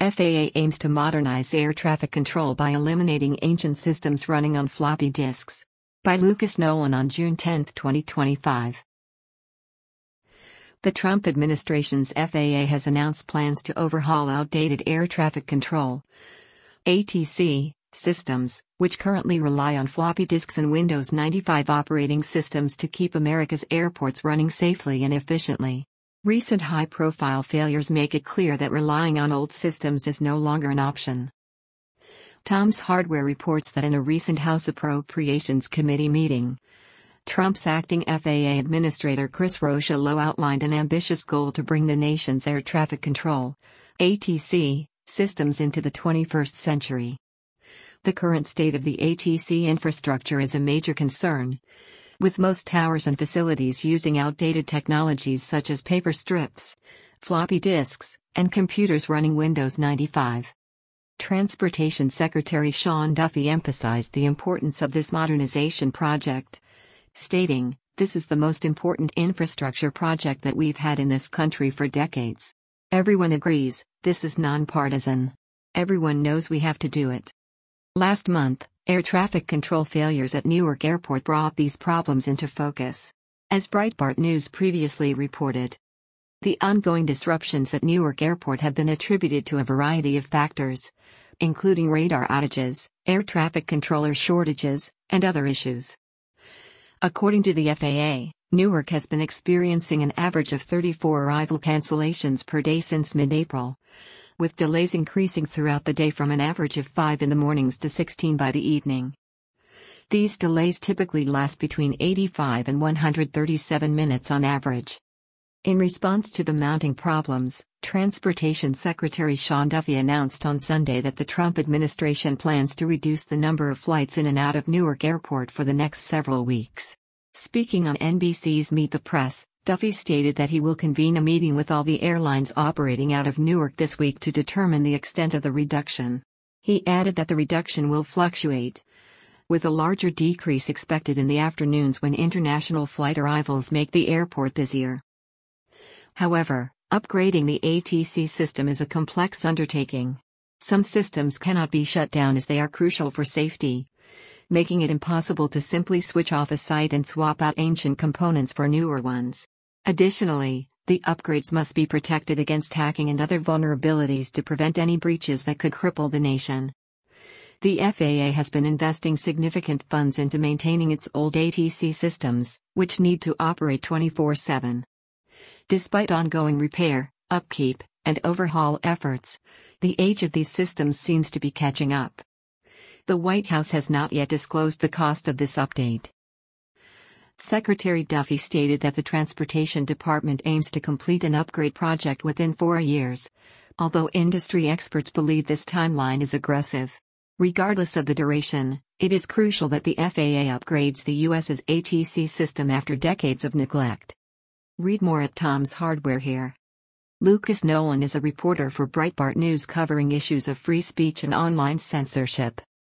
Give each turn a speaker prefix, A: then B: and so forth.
A: FAA aims to modernize air traffic control by eliminating ancient systems running on floppy disks. By Lucas Nolan on June 10, 2025. The Trump administration's FAA has announced plans to overhaul outdated air traffic control (ATC) systems, which currently rely on floppy disks and Windows 95 operating systems to keep America's airports running safely and efficiently. Recent high-profile failures make it clear that relying on old systems is no longer an option. Tom's Hardware reports that in a recent House Appropriations Committee meeting, Trump's acting FAA Administrator Chris Rocheleau outlined an ambitious goal to bring the nation's air traffic control (ATC) systems into the 21st century. The current state of the ATC infrastructure is a major concern, with most towers and facilities using outdated technologies such as paper strips, floppy disks, and computers running Windows 95. Transportation Secretary Sean Duffy emphasized the importance of this modernization project, stating, "This is the most important infrastructure project that we've had in this country for decades. Everyone agrees, this is nonpartisan. Everyone knows we have to do it." Last month, air traffic control failures at Newark Airport brought these problems into focus. As Breitbart News previously reported, the ongoing disruptions at Newark Airport have been attributed to a variety of factors, including radar outages, air traffic controller shortages, and other issues. According to the FAA, Newark has been experiencing an average of 34 arrival cancellations per day since mid-April, with delays increasing throughout the day from an average of 5 in the mornings to 16 by the evening. These delays typically last between 85 and 137 minutes on average. In response to the mounting problems, Transportation Secretary Sean Duffy announced on Sunday that the Trump administration plans to reduce the number of flights in and out of Newark Airport for the next several weeks. Speaking on NBC's Meet the Press, Duffy stated that he will convene a meeting with all the airlines operating out of Newark this week to determine the extent of the reduction. He added that the reduction will fluctuate, with a larger decrease expected in the afternoons when international flight arrivals make the airport busier. However, upgrading the ATC system is a complex undertaking. Some systems cannot be shut down as they are crucial for safety, making it impossible to simply switch off a site and swap out ancient components for newer ones. Additionally, the upgrades must be protected against hacking and other vulnerabilities to prevent any breaches that could cripple the nation. The FAA has been investing significant funds into maintaining its old ATC systems, which need to operate 24/7. Despite ongoing repair, upkeep, and overhaul efforts, the age of these systems seems to be catching up. The White House has not yet disclosed the cost of this update. Secretary Duffy stated that the Transportation Department aims to complete an upgrade project within 4 years, although industry experts believe this timeline is aggressive. Regardless of the duration, it is crucial that the FAA upgrades the U.S.'s ATC system after decades of neglect. Read more at Tom's Hardware here. Lucas Nolan is a reporter for Breitbart News covering issues of free speech and online censorship.